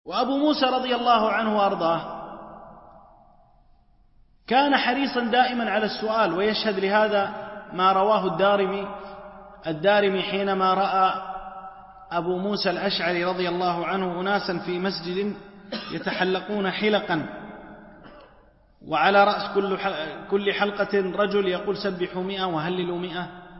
وأبو موسى رضي الله عنه وأرضاه كان حريصا دائما على السؤال، ويشهد لهذا ما رواه الدارمي حينما رأى أبو موسى الأشعري رضي الله عنه أناسا في مسجد يتحلقون حلقا، وعلى رأس كل حلقة رجل يقول سبحوا 100 وهللوا 100،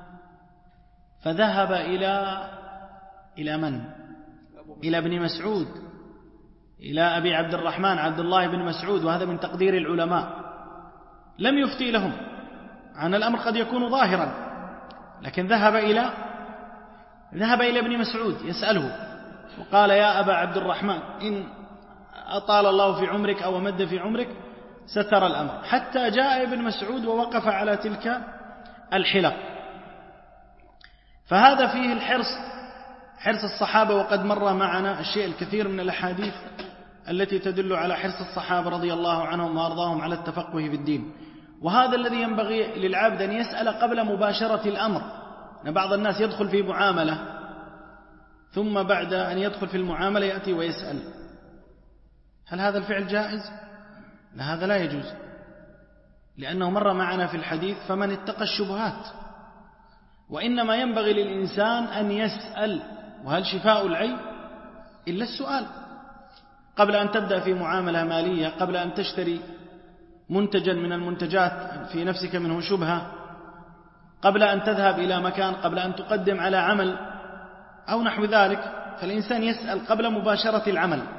فذهب إلى من؟ إلى ابن مسعود، إلى أبي عبد الرحمن عبد الله بن مسعود، وهذا من تقدير العلماء. لم يفتي لهم عن الأمر قد يكون ظاهرا، لكن ذهب إلى ابن مسعود يسأله، وقال يا أبا عبد الرحمن إن أطال الله في عمرك أو مد في عمرك سترى الأمر، حتى جاء ابن مسعود ووقف على تلك الحلق. فهذا فيه حرص الصحابة، وقد مر معنا الشيء الكثير من الأحاديث التي تدل على حرص الصحابة رضي الله عنهم وأرضاهم على التفقه في الدين. وهذا الذي ينبغي للعبد أن يسأل قبل مباشرة الأمر. أن بعض الناس يدخل في معاملة ثم بعد أن يدخل في المعاملة يأتي ويسأل هل هذا الفعل جائز؟ لا، هذا لا يجوز، لأنه مر معنا في الحديث فمن اتقى الشبهات. وإنما ينبغي للإنسان أن يسأل، وهل شفاء العي إلا السؤال؟ قبل أن تبدأ في معاملة مالية، قبل أن تشتري منتجا من المنتجات في نفسك منه شبهة، قبل أن تذهب إلى مكان، قبل أن تقدم على عمل أو نحو ذلك، فالإنسان يسأل قبل مباشرة العمل.